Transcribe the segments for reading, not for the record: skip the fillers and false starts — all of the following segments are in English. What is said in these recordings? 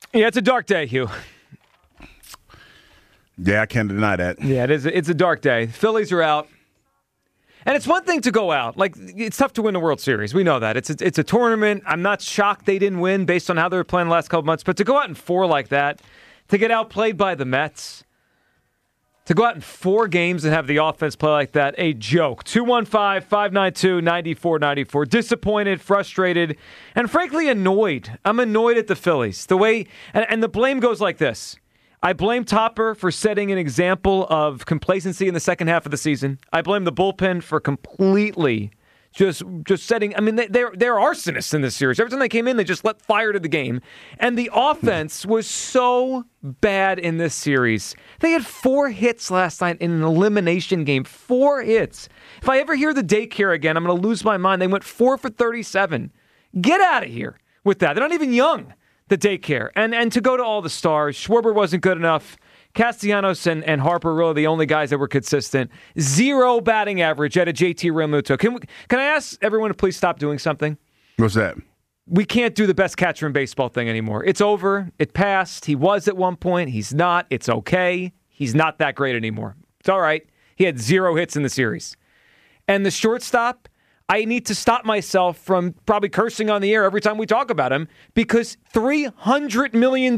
Yeah, it's a dark day, Hugh. Yeah, I can't deny that. Yeah, it is. It's a dark day. Phillies are out. And it's one thing to go out. Like, it's tough to win the World Series. We know that. It's a tournament. I'm not shocked they didn't win based on how they were playing the last couple months. But to go out in 4 like that, to get outplayed by the Mets, to go out in 4 games and have the offense play like that, a joke. 215-592-9494. Disappointed, frustrated, and frankly annoyed. I'm annoyed at the Phillies. The way, and the blame goes like this. I blame Topper for setting an example of complacency in the second half of the season. I blame the bullpen for completely just setting. I mean, they're arsonists in this series. Every time they came in, they just let fire to the game. And the offense was so bad in this series. They had 4 hits last night in an elimination game. 4 hits. If I ever hear the daycare again, I'm going to lose my mind. They went 4 for 37. Get out of here with that. They're not even young. The daycare. And to go to all the stars, Schwarber wasn't good enough. Castellanos and Harper really the only guys that were consistent. 0 batting average at a JT Realmuto. Can I ask everyone to please stop doing something? What's that? We can't do the best catcher in baseball thing anymore. It's over. It passed. He was at one point. He's not. It's okay. He's not that great anymore. It's all right. He had 0 hits in the series. And the shortstop, I need to stop myself from probably cursing on the air every time we talk about him because $300 million.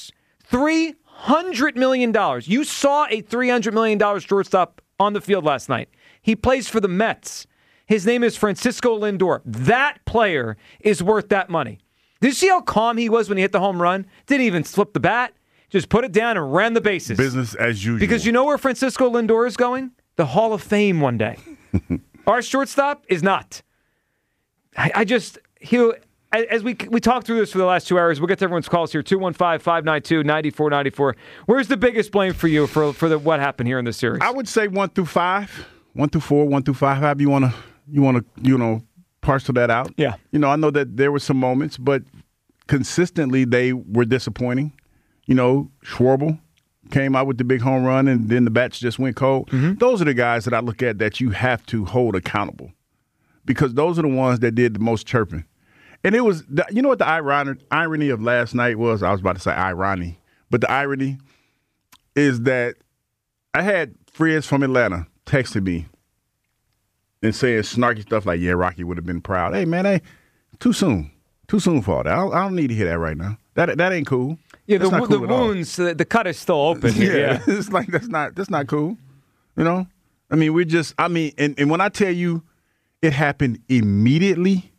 $300 million. You saw a $300 million shortstop on the field last night. He plays for the Mets. His name is Francisco Lindor. That player is worth that money. Did you see how calm he was when he hit the home run? Didn't even flip the bat. Just put it down and ran the bases. Business as usual. Because you know where Francisco Lindor is going? The Hall of Fame one day. Our shortstop is not. As we talk through this for the last 2 hours, we'll get to everyone's calls here, 215-592-9494. Where's the biggest blame for you for what happened here in this series? I would say 1 through 5, 1 through 4, 1 through 5. However you want to parcel that out. Yeah. I know that there were some moments, but consistently they were disappointing. Schwarber came out with the big home run, and then the bats just went cold. Mm-hmm. Those are the guys that I look at that you have to hold accountable because those are the ones that did the most chirping. And it was, what the irony of last night was? I was about to say irony, but the irony is that I had friends from Atlanta texting me and saying snarky stuff like, yeah, Rocky would have been proud. Hey, man, too soon for all that. I don't need to hear that right now. That ain't cool. Yeah, the wounds, the cut is still open. Yeah. It's like that's not cool. And when I tell you it happened immediately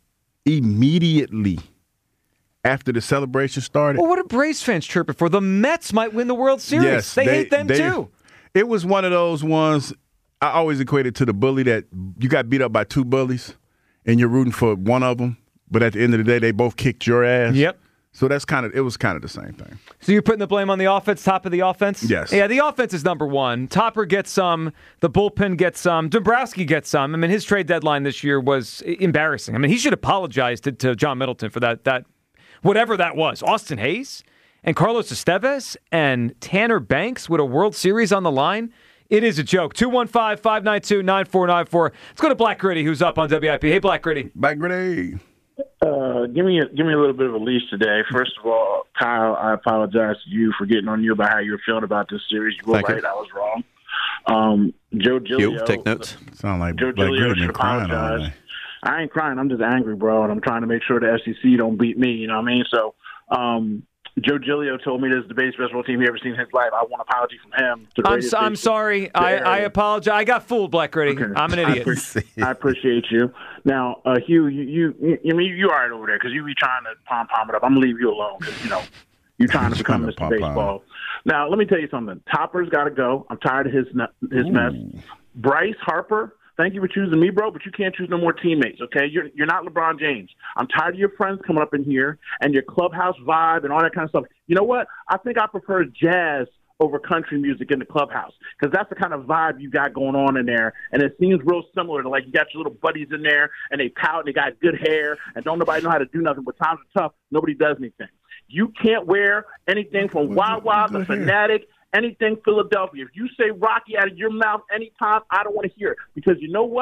after the celebration started. Well, what are Braves fans chirping for? The Mets might win the World Series. Yes, they hate them too. It was one of those ones I always equated to the bully that you got beat up by 2 bullies and you're rooting for one of them, but at the end of the day they both kicked your ass. Yep. So it was kind of the same thing. So you're putting the blame on the offense, top of the offense? Yes. Yeah, the offense is number one. Topper gets some. The bullpen gets some. Dombrowski gets some. I mean, his trade deadline this year was embarrassing. I mean, he should apologize to John Middleton for that whatever that was. Austin Hayes and Carlos Estevez and Tanner Banks with a World Series on the line. It is a joke. 215-592-9494. Let's go to Black Gritty, who's up on WIP. Hey, Black Gritty. Black Gritty. Give me a little bit of a leash today. First of all, Kyle, I apologize to you for getting on you about how you were feeling about this series. You were right, I was wrong. Joe Giglio. Take notes. Sound like Joe Black Giglio Gritty should crying all apologize. day. I ain't crying. I'm just angry, bro, and I'm trying to make sure the SEC don't beat me. You know what I mean? So, Joe Giglio told me this is the best baseball team he ever seen in his life. I want an apology from him. I'm sorry. I apologize. I got fooled, Black Gritty. Okay. I'm an idiot. I appreciate you. Now, Hugh, you all right over there because you be trying to pom it up. I'm gonna leave you alone because you're trying to become Mr. Baseball. Now, let me tell you something. Topper's got to go. I'm tired of his mess. Bryce Harper. Thank you for choosing me, bro, but you can't choose no more teammates, okay? You're not LeBron James. I'm tired of your friends coming up in here and your clubhouse vibe and all that kind of stuff. You know what? I think I prefer jazz over country music in the clubhouse because that's the kind of vibe you got going on in there, and it seems real similar to, like, you got your little buddies in there, and they pout, and they got good hair, and don't nobody know how to do nothing. When times are tough, nobody does anything. You can't wear anything from Wawa, the Fanatic, anything Philadelphia. If you say Rocky out of your mouth anytime, I don't want to hear it. Because you know what?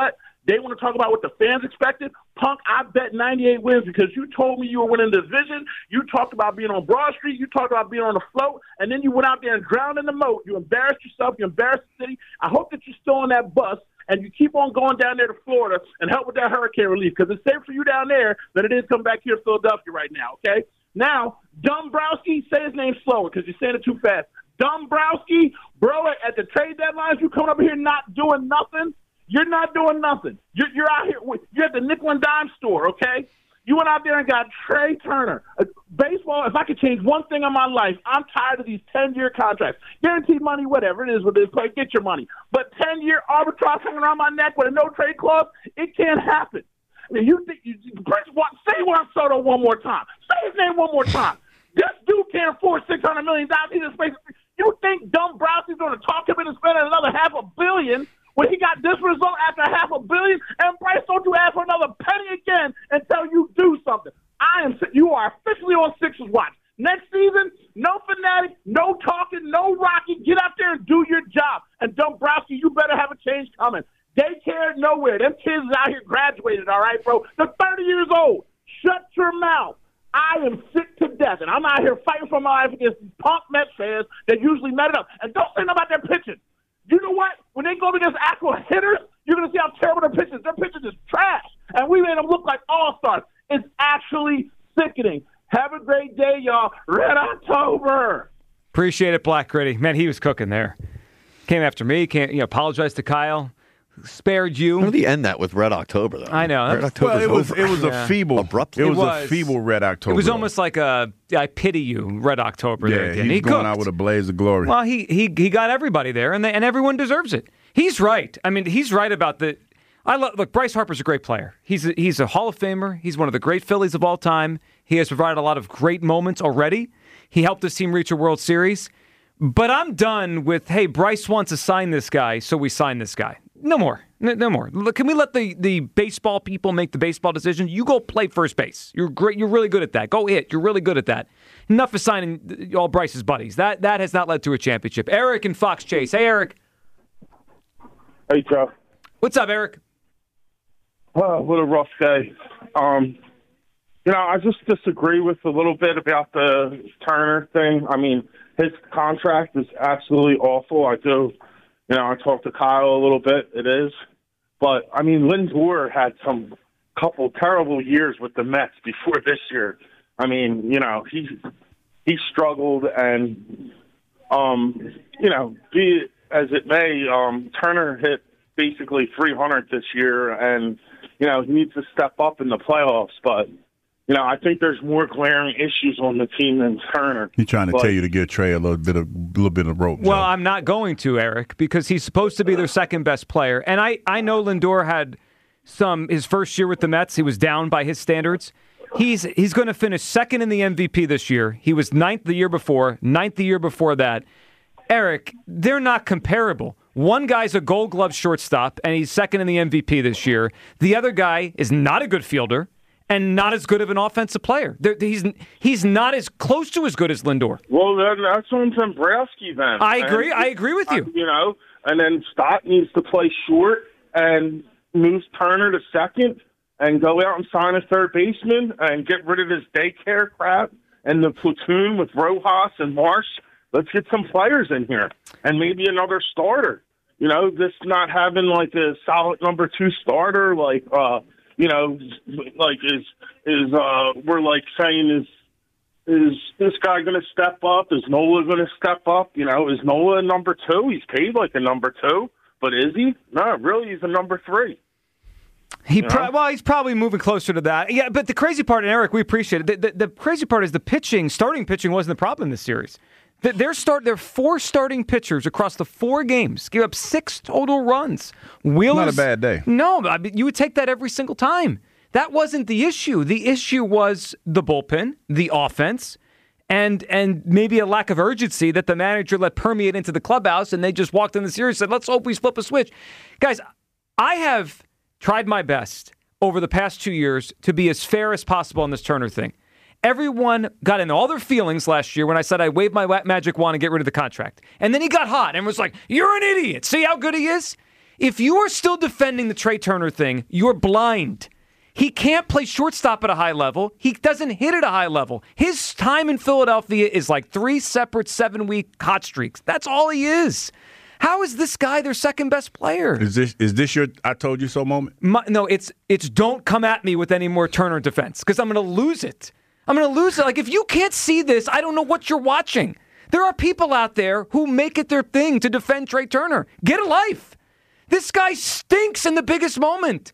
They want to talk about what the fans expected. Punk, I bet 98 wins because you told me you were winning the division. You talked about being on Broad Street. You talked about being on the float. And then you went out there and drowned in the moat. You embarrassed yourself. You embarrassed the city. I hope that you're still on that bus and you keep on going down there to Florida and help with that hurricane relief because it's safe for you down there than it is come back here to Philadelphia right now, okay? Now, Dombrowski, say his name slower because you're saying it too fast. Dombrowski, bro, at the trade deadlines, you coming up here not doing nothing? You're not doing nothing. You're out here. You're at the nickel and dime store, okay? You went out there and got Trey Turner. Baseball, if I could change one thing in my life, I'm tired of these 10-year contracts. Guaranteed money, whatever it is with this play, get your money. But 10-year arbitrage hanging around my neck with a no-trade clause, it can't happen. I mean, you think say Juan Soto one more time. Say his name one more time. This dude can't afford $600 million. He just makes. You think Dombrowski's going to talk him into spending another $500 million when he got this result after $500 million? And Bryce, don't you ask for another penny again until you do something. You are officially on Sixers watch. Next season, no fanatic, no talking, no Rocky. Get out there and do your job. And Dombrowski, you better have a change coming. Daycare, nowhere. Them kids out here graduated, all right, bro? They're 30 years old. Shut your mouth. I am sick to death, and I'm out here fighting for my life against these punk Mets fans that usually met it up. And don't say nothing about their pitching. You know what? When they go against actual hitters, you're going to see how terrible their pitching is. Their pitching is trash, and we made them look like all-stars. It's actually sickening. Have a great day, y'all. Red October. Appreciate it, Black Gritty. Man, he was cooking there. Came after me. Apologized to Kyle. Spared you. How did he end that with Red October, though? I know. Red October. Well, it was a feeble, abruptly. It was a feeble Red October. It was almost like I pity you, Red October. Yeah, there. He's going out with a blaze of glory. Well, he got everybody there, and everyone deserves it. He's right. I mean, he's right about the. Look, Bryce Harper's a great player. He's a Hall of Famer. He's one of the great Phillies of all time. He has provided a lot of great moments already. He helped his team reach a World Series. But I'm done with, hey, Bryce wants to sign this guy, so we sign this guy. No more. No more. Look, can we let the baseball people make the baseball decision? You go play first base. You're great. You're really good at that. Go hit. You're really good at that. Enough of signing all Bryce's buddies. That has not led to a championship. Eric and Fox Chase. Hey, Eric. Hey, Joe. What's up, Eric? What a rough day. I just disagree with a little bit about the Turner thing. I mean, his contract is absolutely awful. I talked to Kyle a little bit. It is. But, I mean, Lindor had some couple terrible years with the Mets before this year. I mean, he struggled and, be it as it may, Turner hit basically 300 this year and, he needs to step up in the playoffs. But, I think there's more glaring issues on the team than Turner. He's trying to tell you to give Trey a little bit of rope. Well, Joe. I'm not going to, Eric, because he's supposed to be their second best player. And I know Lindor had his first year with the Mets. He was down by his standards. He's going to finish second in the MVP this year. He was ninth the year before, ninth the year before that. Eric, they're not comparable. One guy's a Gold Glove shortstop, and he's second in the MVP this year. The other guy is not a good fielder and not as good of an offensive player. He's not as close to as good as Lindor. Well, that's on Dombrowski then. I agree with you. And then Stott needs to play short and move Turner to second and go out and sign a third baseman and get rid of this daycare crap and the platoon with Rojas and Marsh. Let's get some players in here and maybe another starter. This not having like a solid number 2 starter, we're like saying is this guy going to step up? Is Nola going to step up? Is Nola a number 2? He's paid like a number 2, but is he? No, really, he's a number 3. He's probably moving closer to that. Yeah, but the crazy part, and Eric, we appreciate it. The crazy part is starting pitching wasn't the problem in this series. Their 4 starting pitchers across the 4 games gave up 6 total runs. Wheeler's not a bad day. No, I mean, you would take that every single time. That wasn't the issue. The issue was the bullpen, the offense, and maybe a lack of urgency that the manager let permeate into the clubhouse, and they just walked in the series and said, let's hope we flip a switch. Guys, I have tried my best over the past 2 years to be as fair as possible on this Turner thing. Everyone got in all their feelings last year when I said I waved my magic wand and get rid of the contract. And then he got hot and was like, you're an idiot. See how good he is? If you are still defending the Trey Turner thing, you're blind. He can't play shortstop at a high level. He doesn't hit at a high level. His time in Philadelphia is like 3 separate 7-week hot streaks. That's all he is. How is this guy their second best player? Is this your I told you so moment? No, it's don't come at me with any more Turner defense because I'm going to lose it. Like, if you can't see this, I don't know what you're watching. There are people out there who make it their thing to defend Trey Turner. Get a life. This guy stinks in the biggest moment.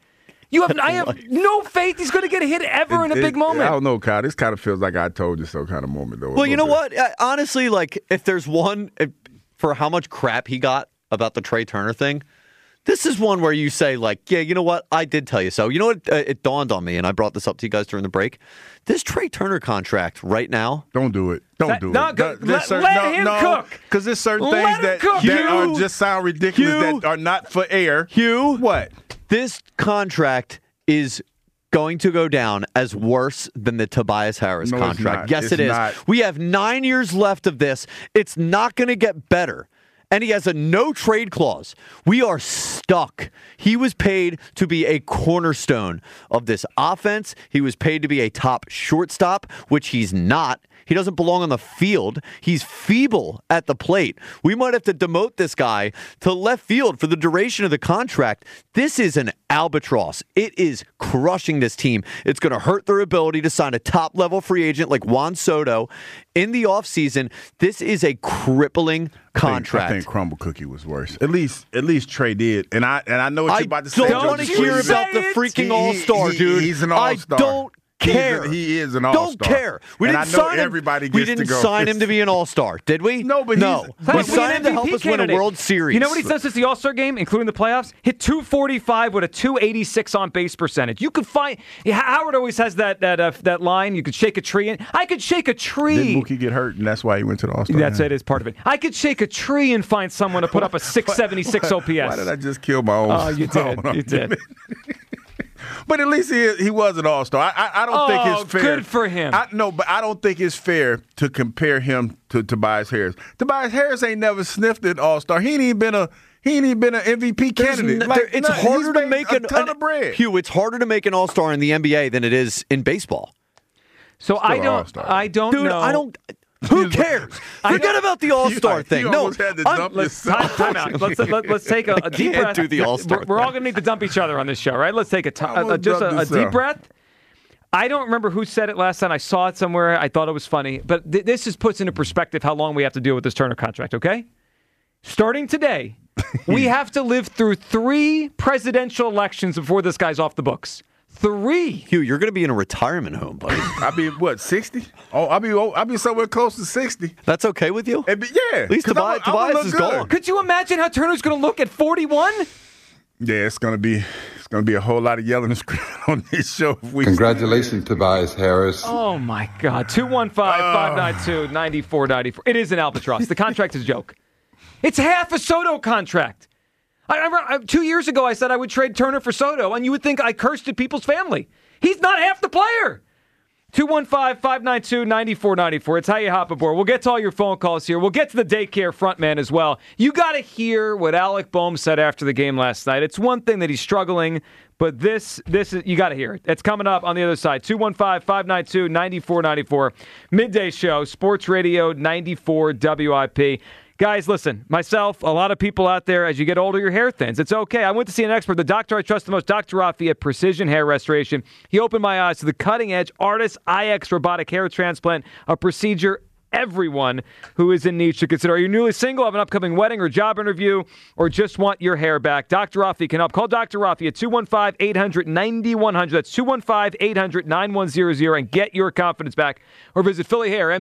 I have no faith he's going to get a hit ever in a big moment. I don't know, Kyle. This kind of feels like I told you so kind of moment, though. Well, you know what? Honestly, like, if there's one, for how much crap he got about the Trey Turner thing, this is one where you say, like, yeah, you know what? I did tell you so. You know what? It dawned on me, and I brought this up to you guys during the break. This Trey Turner contract right now. Don't do it. Don't do it. Let him cook. Because there's certain things that are just sound ridiculous that are not for air. Hugh. What? This contract is going to go down as worse than the Tobias Harris contract. Yes, it is. Not. We have 9 years left of this. It's not going to get better. And he has a no-trade clause. We are stuck. He was paid to be a cornerstone of this offense. He was paid to be a top shortstop, which he's not. He doesn't belong on the field. He's feeble at the plate. We might have to demote this guy to left field for the duration of the contract. This is an albatross. It is crushing this team. It's going to hurt their ability to sign a top-level free agent like Juan Soto in the offseason. This is a crippling contract. I think Crumble Cookie was worse. At least Trey did. And I know what you're about to say. I don't want to hear about the freaking all-star, dude. He's an all-star. I don't care. He is an all-star. Don't care. We didn't sign him. We didn't sign him to be an all-star, did we? No, but we signed him to help us win a World Series. You know what he's done since the All-Star game, including the playoffs? Hit .245 with a .286 on-base percentage. You could find Howard always has that line. You could shake a tree in. I could shake a tree. Didn't Mookie get hurt, and that's why he went to the All-Star? That's it. Is part of it. I could shake a tree and find someone to put up a .676 OPS. Why did I just kill my own? Oh, you did. You did. But at least he was an all-star. I don't think it's fair. Good for him. But I don't think it's fair to compare him to Tobias Harris. Tobias Harris ain't never sniffed an all-star. He ain't even been an MVP candidate. It's harder to make a ton of bread. Hugh, it's harder to make an all-star in the NBA than it is in baseball. So I don't Dude, know. Who cares? Forget about the All-Star thing. No, time out. Let's take a deep breath. Do the All-Star. We're all going to need to dump each other on this show, right? Let's take a deep breath. I don't remember who said it last time. I saw it somewhere. I thought it was funny. But this just puts into perspective how long we have to deal with this Turner contract, okay? Starting today, we have to live through 3 presidential elections before this guy's off the books. 3. Hugh, you're going to be in a retirement home, buddy. I'll be, 60? Oh, I'll be somewhere close to 60. That's okay with you? Yeah. At least Tobias is gone. Could you imagine how Turner's going to look at 41? Yeah, it's going to be a whole lot of yelling and screaming on this show. Congratulations, Tobias Harris. Oh, my God. 215-592-9494. It is an albatross. The contract is a joke. It's half a Soto contract. I remember 2 years ago I said I would trade Turner for Soto, and you would think I cursed at people's family. He's not half the player. 215-592-9494. It's how you hop aboard. We'll get to all your phone calls here. We'll get to the daycare frontman as well. You got to hear what Alec Boehm said after the game last night. It's one thing that he's struggling, but this is, you got to hear it. It's coming up on the other side. 215-592-9494. Midday show, Sports Radio 94 WIP. Guys, listen, myself, a lot of people out there, as you get older, your hair thins. It's okay. I went to see an expert, the doctor I trust the most, Dr. Rafi at Precision Hair Restoration. He opened my eyes to the cutting-edge ARTIS iX robotic hair transplant, a procedure everyone who is in need should consider. Are you newly single, have an upcoming wedding or job interview, or just want your hair back? Dr. Rafi can help. Call Dr. Rafi at 215-800-9100. That's 215-800-9100 and get your confidence back. Or visit Philly Hair.